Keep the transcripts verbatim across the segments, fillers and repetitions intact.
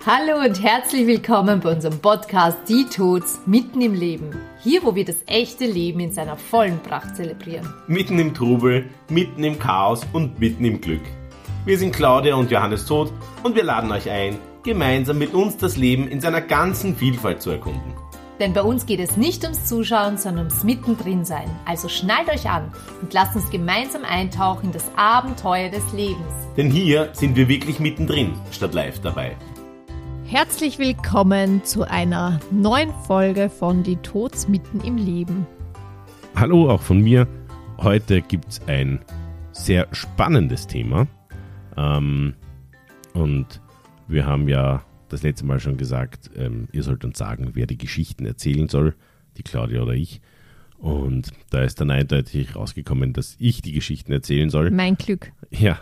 Hallo und herzlich willkommen bei unserem Podcast Die Tots mitten im Leben. Hier, wo wir das echte Leben in seiner vollen Pracht zelebrieren. Mitten im Trubel, mitten im Chaos und mitten im Glück. Wir sind Claudia und Johannes Todt und wir laden euch ein, gemeinsam mit uns das Leben in seiner ganzen Vielfalt zu erkunden. Denn bei uns geht es nicht ums Zuschauen, sondern ums Mittendrin-Sein. Also schnallt euch an und lasst uns gemeinsam eintauchen in das Abenteuer des Lebens. Denn hier sind wir wirklich mittendrin, statt live dabei. Herzlich willkommen zu einer neuen Folge von Die Tots mitten im Leben. Hallo auch von mir. Heute gibt es ein sehr spannendes Thema. Ähm, und wir haben ja das letzte Mal schon gesagt, ähm, ihr sollt uns sagen, wer die Geschichten erzählen soll, die Claudia oder ich. Und da ist dann eindeutig rausgekommen, dass ich die Geschichten erzählen soll. Mein Glück. Ja,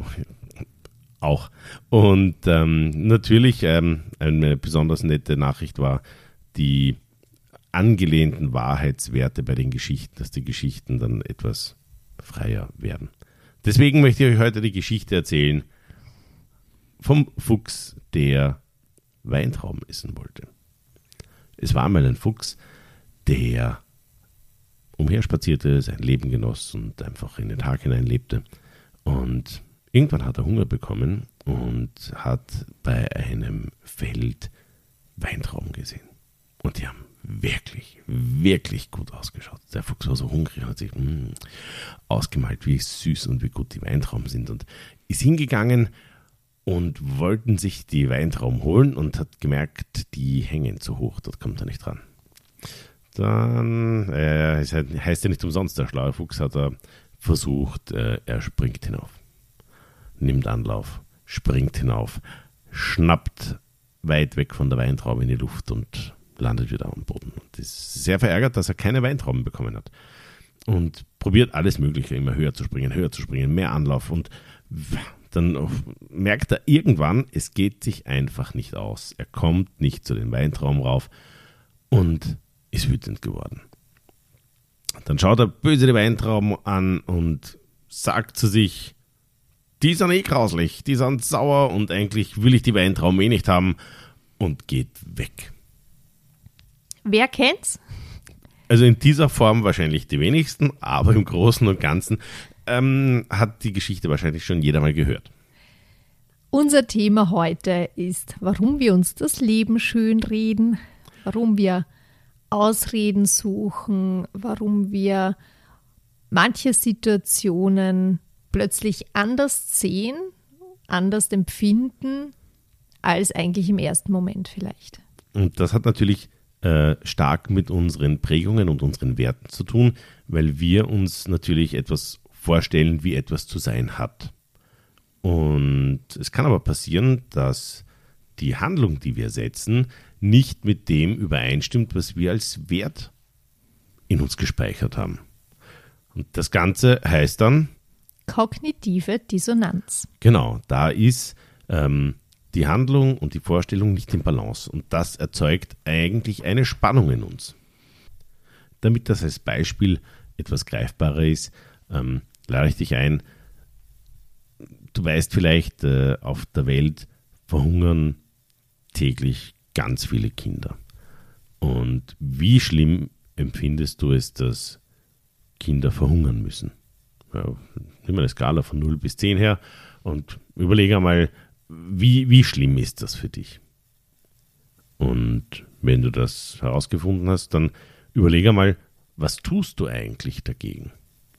auch. Und ähm, natürlich ähm, eine besonders nette Nachricht war die angelehnten Wahrheitswerte bei den Geschichten, dass die Geschichten dann etwas freier werden. Deswegen möchte ich euch heute die Geschichte erzählen vom Fuchs, der Weintrauben essen wollte. Es war einmal ein Fuchs, der umherspazierte, sein Leben genoss und einfach in den Tag hinein lebte. Und irgendwann hat er Hunger bekommen und hat bei einem Feld Weintrauben gesehen. Und die haben wirklich, wirklich gut ausgeschaut. Der Fuchs war so hungrig und hat sich mh, ausgemalt, wie süß und wie gut die Weintrauben sind. Und ist hingegangen und wollten sich die Weintrauben holen und hat gemerkt, die hängen zu hoch, dort kommt er nicht ran. Dann, äh, es heißt ja nicht umsonst, der schlaue Fuchs hat er versucht, äh, er springt hinauf. Nimmt Anlauf, springt hinauf, schnappt weit weg von der Weintraube in die Luft und landet wieder am Boden. Und ist sehr verärgert, dass er keine Weintrauben bekommen hat. Und probiert alles Mögliche, immer höher zu springen, höher zu springen, mehr Anlauf. Und dann merkt er irgendwann, es geht sich einfach nicht aus. Er kommt nicht zu den Weintrauben rauf und ist wütend geworden. Dann schaut er böse die Weintrauben an und sagt zu sich, die sind eh grauslich, die sind sauer und eigentlich will ich die Weintrauben eh nicht haben und geht weg. Wer kennt's? Also in dieser Form wahrscheinlich die wenigsten, aber im Großen und Ganzen ähm, hat die Geschichte wahrscheinlich schon jeder mal gehört. Unser Thema heute ist, warum wir uns das Leben schönreden, warum wir Ausreden suchen, warum wir manche Situationen plötzlich anders sehen, anders empfinden, als eigentlich im ersten Moment vielleicht. Und das hat natürlich äh, stark mit unseren Prägungen und unseren Werten zu tun, weil wir uns natürlich etwas vorstellen, wie etwas zu sein hat. Und es kann aber passieren, dass die Handlung, die wir setzen, nicht mit dem übereinstimmt, was wir als Wert in uns gespeichert haben. Und das Ganze heißt dann kognitive Dissonanz. Genau, da ist ähm, die Handlung und die Vorstellung nicht im Balance. Und das erzeugt eigentlich eine Spannung in uns. Damit das als Beispiel etwas greifbarer ist, ähm, lade ich dich ein. Du weißt vielleicht, äh, auf der Welt verhungern täglich ganz viele Kinder. Und wie schlimm empfindest du es, dass Kinder verhungern müssen? Ja, nimm mal eine Skala von null bis zehn her und überlege einmal, wie, wie schlimm ist das für dich? Und wenn du das herausgefunden hast, dann überlege einmal, was tust du eigentlich dagegen?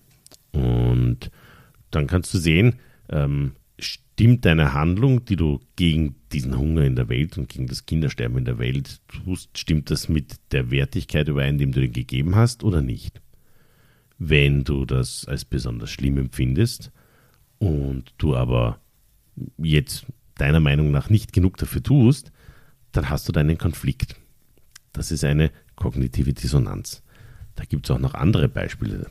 Und dann kannst du sehen, ähm, stimmt deine Handlung, die du gegen diesen Hunger in der Welt und gegen das Kindersterben in der Welt tust, stimmt das mit der Wertigkeit überein, die du dir gegeben hast oder nicht? Wenn du das als besonders schlimm empfindest und du aber jetzt deiner Meinung nach nicht genug dafür tust, dann hast du deinen Konflikt. Das ist eine kognitive Dissonanz. Da gibt es auch noch andere Beispiele.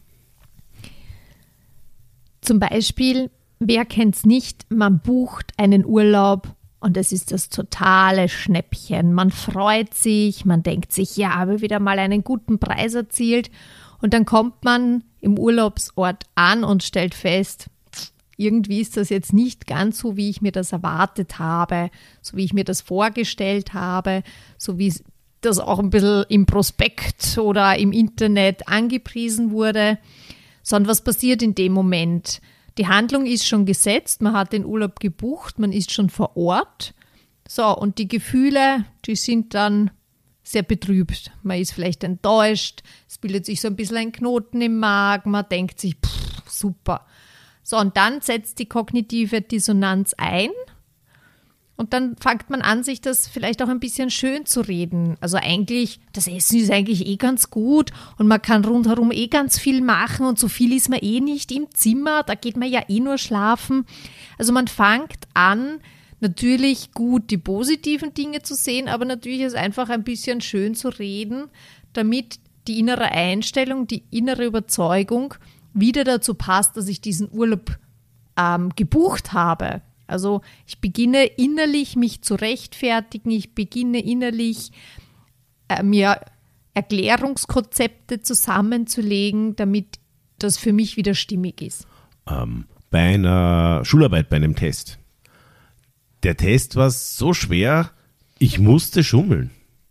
Zum Beispiel, wer kennt es nicht, man bucht einen Urlaub und es ist das totale Schnäppchen. Man freut sich, man denkt sich, ja, habe wieder mal einen guten Preis erzielt. Und dann kommt man im Urlaubsort an und stellt fest, irgendwie ist das jetzt nicht ganz so, wie ich mir das erwartet habe, so wie ich mir das vorgestellt habe, so wie das auch ein bisschen im Prospekt oder im Internet angepriesen wurde, sondern was passiert in dem Moment? Die Handlung ist schon gesetzt, man hat den Urlaub gebucht, man ist schon vor Ort. So, und die Gefühle, die sind dann sehr betrübt. Man ist vielleicht enttäuscht, es bildet sich so ein bisschen ein Knoten im Magen, man denkt sich, pff, super. So, und dann setzt die kognitive Dissonanz ein und dann fängt man an, sich das vielleicht auch ein bisschen schön zu reden. Also eigentlich, das Essen ist eigentlich eh ganz gut und man kann rundherum eh ganz viel machen und so viel ist man eh nicht im Zimmer, da geht man ja eh nur schlafen. Also man fängt an, natürlich gut die positiven Dinge zu sehen, aber natürlich ist einfach ein bisschen schön zu reden, damit die innere Einstellung, die innere Überzeugung wieder dazu passt, dass ich diesen Urlaub ähm, gebucht habe. Also ich beginne innerlich mich zu rechtfertigen, ich beginne innerlich äh, mir Erklärungskonzepte zusammenzulegen, damit das für mich wieder stimmig ist. Ähm, bei einer Schularbeit, bei einem Test. Der Test war so schwer, ich musste schummeln.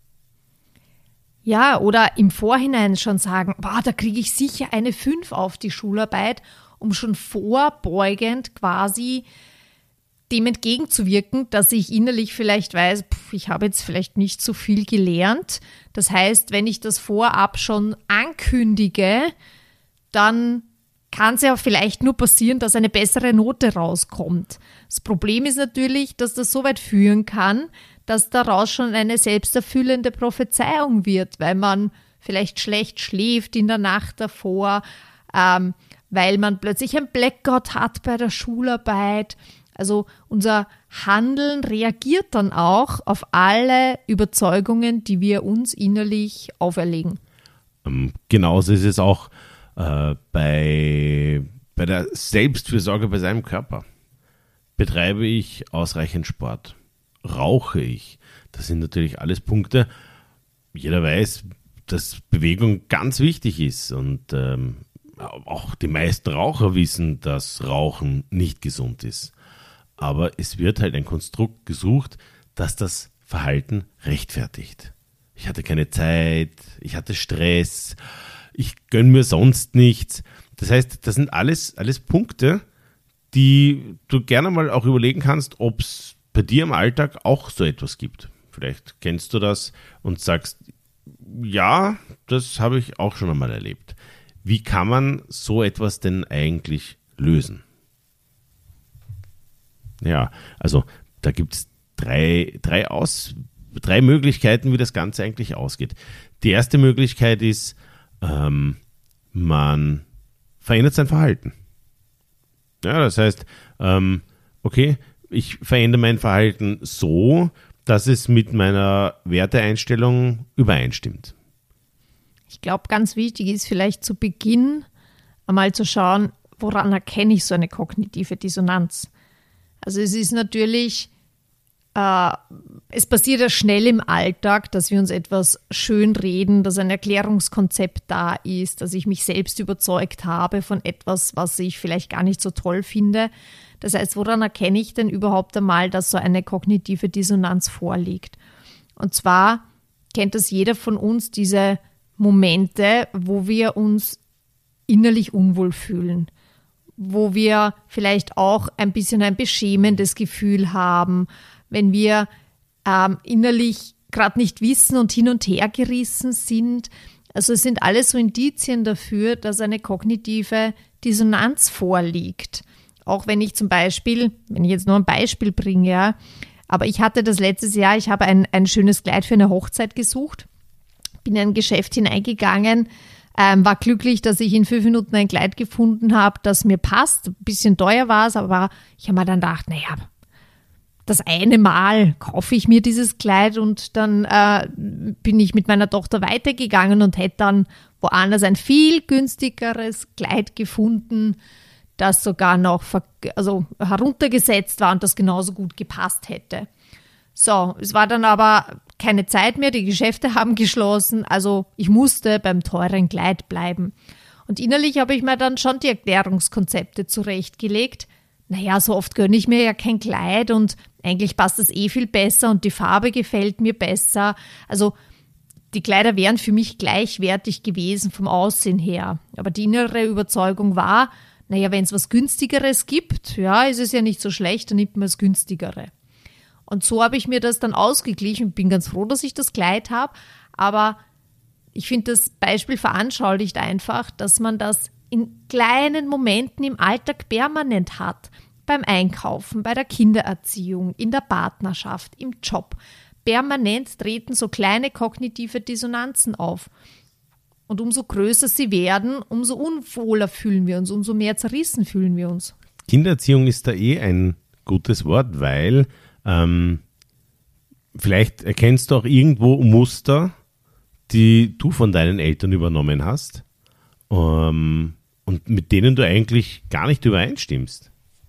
Ja, oder im Vorhinein schon sagen, boah, da kriege ich sicher eine fünf auf die Schularbeit, um schon vorbeugend quasi dem entgegenzuwirken, dass ich innerlich vielleicht weiß, pff, ich habe jetzt vielleicht nicht so viel gelernt. Das heißt, wenn ich das vorab schon ankündige, dann kann es ja vielleicht nur passieren, dass eine bessere Note rauskommt. Das Problem ist natürlich, dass das so weit führen kann, dass daraus schon eine selbsterfüllende Prophezeiung wird, weil man vielleicht schlecht schläft in der Nacht davor, ähm, weil man plötzlich ein Blackout hat bei der Schularbeit. Also unser Handeln reagiert dann auch auf alle Überzeugungen, die wir uns innerlich auferlegen. Ähm, genauso ist es auch äh, bei, bei der Selbstfürsorge bei seinem Körper. Betreibe ich ausreichend Sport? Rauche ich? Das sind natürlich alles Punkte. Jeder weiß, dass Bewegung ganz wichtig ist und ähm, auch die meisten Raucher wissen, dass Rauchen nicht gesund ist. Aber es wird halt ein Konstrukt gesucht, das das Verhalten rechtfertigt. Ich hatte keine Zeit, ich hatte Stress, ich gönne mir sonst nichts. Das heißt, das sind alles, alles Punkte, die du gerne mal auch überlegen kannst, ob es bei dir im Alltag auch so etwas gibt. Vielleicht kennst du das und sagst, ja, das habe ich auch schon einmal erlebt. Wie kann man so etwas denn eigentlich lösen? Ja, also da gibt es drei, drei, Aus, drei Möglichkeiten, wie das Ganze eigentlich ausgeht. Die erste Möglichkeit ist, ähm, man verändert sein Verhalten. Ja, das heißt, ähm, okay, ich verändere mein Verhalten so, dass es mit meiner Werteeinstellung übereinstimmt. Ich glaube, ganz wichtig ist vielleicht zu Beginn einmal zu schauen, woran erkenne ich so eine kognitive Dissonanz. Also es ist natürlich, äh, es passiert ja schnell im Alltag, dass wir uns etwas schön reden, dass ein Erklärungskonzept da ist, dass ich mich selbst überzeugt habe von etwas, was ich vielleicht gar nicht so toll finde. Das heißt, woran erkenne ich denn überhaupt einmal, dass so eine kognitive Dissonanz vorliegt? Und zwar kennt das jeder von uns, diese Momente, wo wir uns innerlich unwohl fühlen, wo wir vielleicht auch ein bisschen ein beschämendes Gefühl haben, wenn wir ähm, innerlich gerade nicht wissen und hin und her gerissen sind. Also es sind alles so Indizien dafür, dass eine kognitive Dissonanz vorliegt. Auch wenn ich zum Beispiel, wenn ich jetzt nur ein Beispiel bringe, ja, aber ich hatte das letztes Jahr, ich habe ein, ein schönes Kleid für eine Hochzeit gesucht, bin in ein Geschäft hineingegangen, ähm, war glücklich, dass ich in fünf Minuten ein Kleid gefunden habe, das mir passt. Ein bisschen teuer war es, aber ich habe mir dann gedacht, naja, das eine Mal kaufe ich mir dieses Kleid und dann äh, bin ich mit meiner Tochter weitergegangen und hätte dann woanders ein viel günstigeres Kleid gefunden, das sogar noch ver- also heruntergesetzt war und das genauso gut gepasst hätte. So, es war dann aber keine Zeit mehr, die Geschäfte haben geschlossen, also ich musste beim teuren Kleid bleiben. Und innerlich habe ich mir dann schon die Erklärungskonzepte zurechtgelegt. naja, so oft gönne ich mir ja kein Kleid und eigentlich passt das eh viel besser und die Farbe gefällt mir besser. Also die Kleider wären für mich gleichwertig gewesen vom Aussehen her. Aber die innere Überzeugung war, naja, wenn es was Günstigeres gibt, ja, ist es ja nicht so schlecht, dann nimmt man das Günstigere. Und so habe ich mir das dann ausgeglichen und bin ganz froh, dass ich das Kleid habe. Aber ich finde, das Beispiel veranschaulicht einfach, dass man das in kleinen Momenten im Alltag permanent hat. Beim Einkaufen, bei der Kindererziehung, in der Partnerschaft, im Job. Permanent treten so kleine kognitive Dissonanzen auf. Und umso größer sie werden, umso unwohler fühlen wir uns, umso mehr zerrissen fühlen wir uns. Kindererziehung ist da eh ein gutes Wort, weil ähm, vielleicht erkennst du auch irgendwo Muster, die du von deinen Eltern übernommen hast ähm, und mit denen du eigentlich gar nicht übereinstimmst.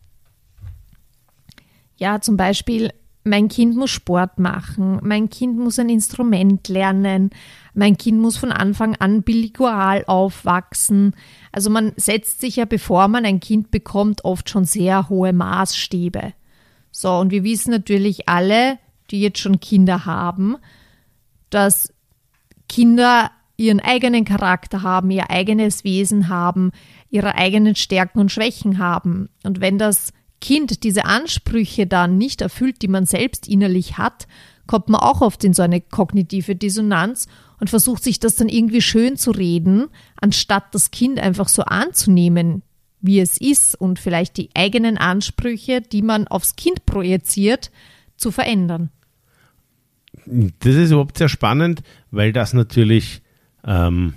Ja, zum Beispiel, mein Kind muss Sport machen, mein Kind muss ein Instrument lernen, mein Kind muss von Anfang an bilingual aufwachsen. Also man setzt sich ja, bevor man ein Kind bekommt, oft schon sehr hohe Maßstäbe. So, und wir wissen natürlich alle, die jetzt schon Kinder haben, dass Kinder ihren eigenen Charakter haben, ihr eigenes Wesen haben, ihre eigenen Stärken und Schwächen haben. Und wenn das Kind diese Ansprüche dann nicht erfüllt, die man selbst innerlich hat, kommt man auch oft in so eine kognitive Dissonanz und versucht sich das dann irgendwie schön zu reden, anstatt das Kind einfach so anzunehmen, wie es ist und vielleicht die eigenen Ansprüche, die man aufs Kind projiziert, zu verändern. Das ist überhaupt sehr spannend, weil das natürlich ähm,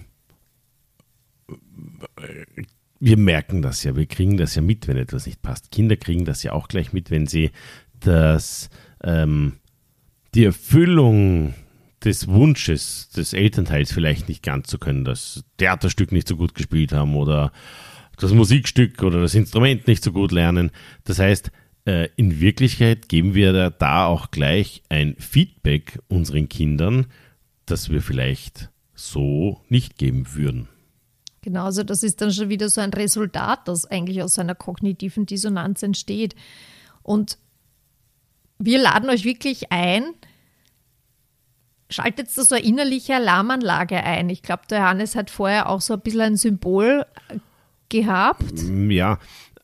wir merken das ja, wir kriegen das ja mit, wenn etwas nicht passt. Kinder kriegen das ja auch gleich mit, wenn sie das, ähm, die Erfüllung des Wunsches des Elternteils vielleicht nicht ganz so können, das Theaterstück nicht so gut gespielt haben oder das Musikstück oder das Instrument nicht so gut lernen. Das heißt, äh, in Wirklichkeit geben wir da, da auch gleich ein Feedback unseren Kindern, das wir vielleicht so nicht geben würden. Genau, also das ist dann schon wieder so ein Resultat, das eigentlich aus einer kognitiven Dissonanz entsteht. Und wir laden euch wirklich ein, schaltet da so eine innerliche Alarmanlage ein. Ich glaube, der Johannes hat vorher auch so ein bisschen ein Symbol gehabt. Ja,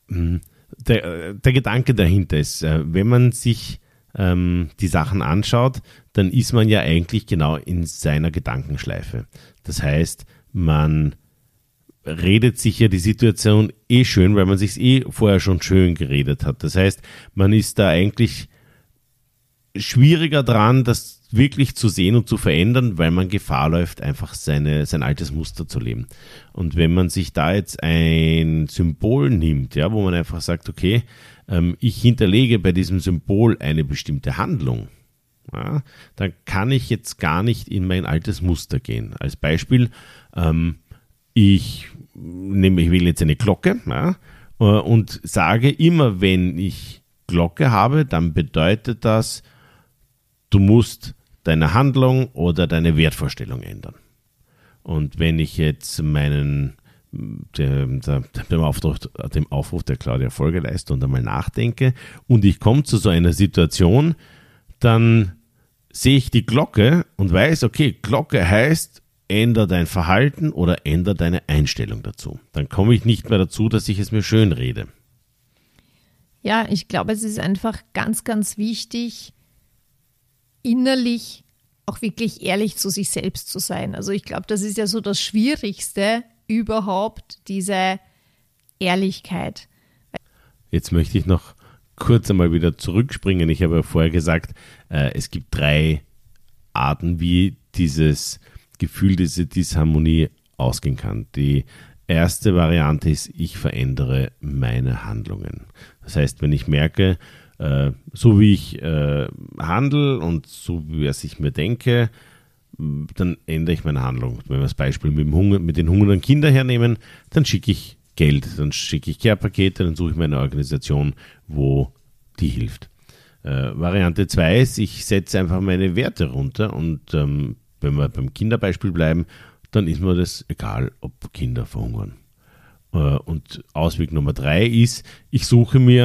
der, der Gedanke dahinter ist, wenn man sich ähm, die Sachen anschaut, dann ist man ja eigentlich genau in seiner Gedankenschleife. Das heißt, man redet sich ja die Situation eh schön, weil man sich eh vorher schon schön geredet hat. Das heißt, man ist da eigentlich schwieriger dran, das wirklich zu sehen und zu verändern, weil man Gefahr läuft, einfach seine, sein altes Muster zu leben. Und wenn man sich da jetzt ein Symbol nimmt, ja, wo man einfach sagt, okay, ähm, ich hinterlege bei diesem Symbol eine bestimmte Handlung, ja, dann kann ich jetzt gar nicht in mein altes Muster gehen. Als Beispiel, ähm, ich nehme, ich wähle jetzt eine Glocke, ja, und sage immer, wenn ich Glocke habe, dann bedeutet das, du musst deine Handlung oder deine Wertvorstellung ändern. Und wenn ich jetzt meinen dem, dem, Aufruf, dem Aufruf der Claudia Folge leiste und einmal nachdenke und ich komme zu so einer Situation, dann sehe ich die Glocke und weiß, okay, Glocke heißt, ändere dein Verhalten oder ändere deine Einstellung dazu. Dann komme ich nicht mehr dazu, dass ich es mir schön rede. Ja, ich glaube, es ist einfach ganz, ganz wichtig, innerlich auch wirklich ehrlich zu sich selbst zu sein. Also ich glaube, das ist ja so das Schwierigste überhaupt, diese Ehrlichkeit. Jetzt möchte ich noch kurz einmal wieder zurückspringen. Ich habe ja vorher gesagt, äh, es gibt drei Arten, wie dieses Gefühl, diese Disharmonie ausgehen kann. Die erste Variante ist, ich verändere meine Handlungen. Das heißt, wenn ich merke, äh, so wie ich äh, handle und so wie was ich mir denke, dann ändere ich meine Handlung. Wenn wir das Beispiel mit, dem Hunger, mit den hungernden Kindern hernehmen, dann schicke ich Geld, dann schicke ich Care-Pakete, dann suche ich mir eine Organisation, wo die hilft. Äh, Variante zwei ist, ich setze einfach meine Werte runter und ähm, wenn wir beim Kinderbeispiel bleiben, dann ist mir das egal, ob Kinder verhungern. Und Ausweg Nummer drei ist, ich suche mir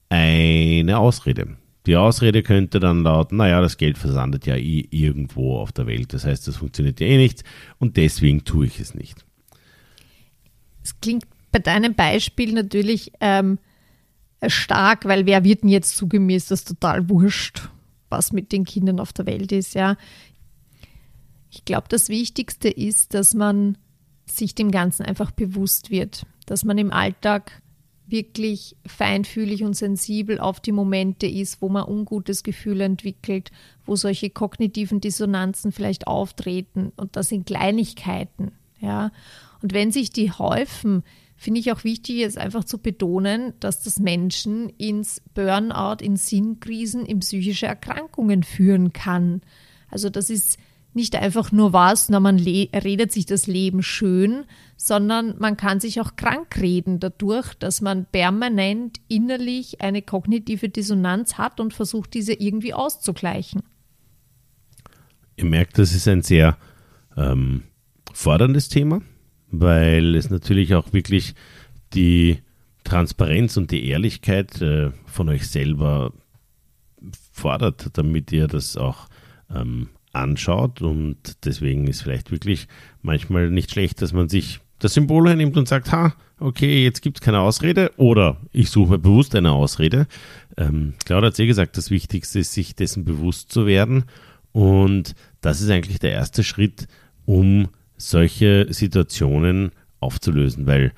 eine Ausrede. Die Ausrede könnte dann lauten, naja, das Geld versandet ja eh irgendwo auf der Welt. Das heißt, das funktioniert ja eh nicht und deswegen tue ich es nicht. Es klingt bei deinem Beispiel natürlich ähm, stark, weil wer wird denn jetzt zugeben, mir ist das total wurscht, was mit den Kindern auf der Welt ist. Ja. Ich glaube, das Wichtigste ist, dass man sich dem Ganzen einfach bewusst wird, dass man im Alltag wirklich feinfühlig und sensibel auf die Momente ist, wo man ungutes Gefühl entwickelt, wo solche kognitiven Dissonanzen vielleicht auftreten, und das sind Kleinigkeiten. Ja. Und wenn sich die häufen, finde ich auch wichtig, jetzt einfach zu betonen, dass das Menschen ins Burnout, in Sinnkrisen, in psychische Erkrankungen führen kann. Also das ist nicht einfach nur was, na, man le- redet sich das Leben schön, sondern man kann sich auch krank reden dadurch, dass man permanent innerlich eine kognitive Dissonanz hat und versucht, diese irgendwie auszugleichen. Ihr merkt, das ist ein sehr ähm, forderndes Thema, weil es natürlich auch wirklich die Transparenz und die Ehrlichkeit äh, von euch selber fordert, damit ihr das auch ähm, anschaut, und deswegen ist vielleicht wirklich manchmal nicht schlecht, dass man sich das Symbol hernimmt und sagt, ha, okay, jetzt gibt es keine Ausrede, oder ich suche mir bewusst eine Ausrede. Ähm, Claudia hat es eh gesagt, das Wichtigste ist, sich dessen bewusst zu werden, und das ist eigentlich der erste Schritt, um solche Situationen aufzulösen, weil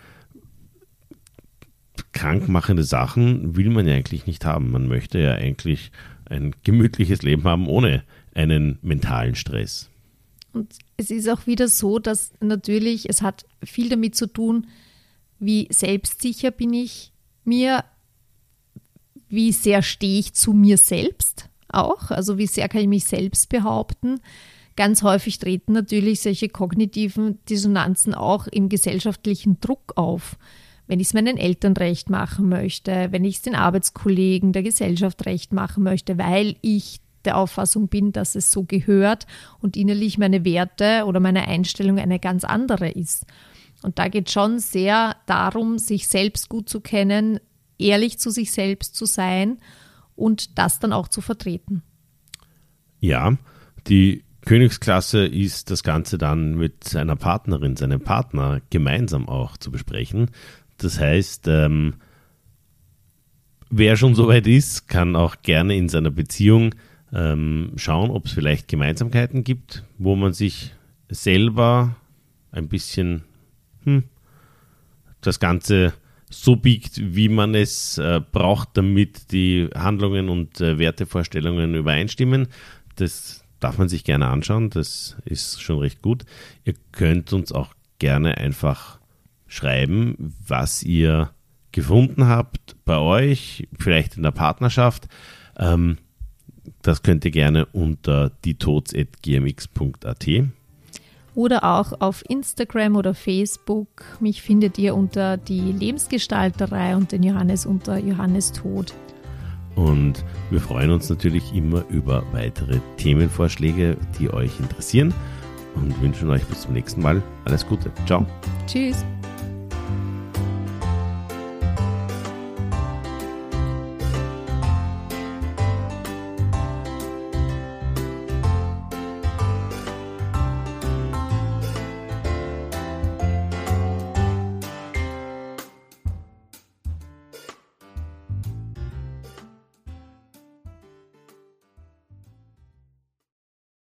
krankmachende Sachen will man ja eigentlich nicht haben. Man möchte ja eigentlich ein gemütliches Leben haben ohne einen mentalen Stress. Und es ist auch wieder so, dass natürlich, es hat viel damit zu tun, wie selbstsicher bin ich mir, wie sehr stehe ich zu mir selbst auch, also wie sehr kann ich mich selbst behaupten. Ganz häufig treten natürlich solche kognitiven Dissonanzen auch im gesellschaftlichen Druck auf. Wenn ich es meinen Eltern recht machen möchte, wenn ich es den Arbeitskollegen, der Gesellschaft recht machen möchte, weil ich der Auffassung bin, dass es so gehört und innerlich meine Werte oder meine Einstellung eine ganz andere ist. Und da geht es schon sehr darum, sich selbst gut zu kennen, ehrlich zu sich selbst zu sein und das dann auch zu vertreten. Ja, die Königsklasse ist, das Ganze dann mit seiner Partnerin, seinem Partner gemeinsam auch zu besprechen. Das heißt, ähm, wer schon so weit ist, kann auch gerne in seiner Beziehung ähm, schauen, ob es vielleicht Gemeinsamkeiten gibt, wo man sich selber ein bisschen hm, das Ganze so biegt, wie man es äh, braucht, damit die Handlungen und äh, Wertevorstellungen übereinstimmen. Das darf man sich gerne anschauen, das ist schon recht gut. Ihr könnt uns auch gerne einfach schreiben, was ihr gefunden habt bei euch, vielleicht in der Partnerschaft. Ähm, das könnt ihr gerne unter dietods at g m x punkt a t. Oder auch auf Instagram oder Facebook. Mich findet ihr unter die Lebensgestalterei und den Johannes unter Johannes Tod. Und wir freuen uns natürlich immer über weitere Themenvorschläge, die euch interessieren, und wünschen euch bis zum nächsten Mal alles Gute. Ciao. Tschüss.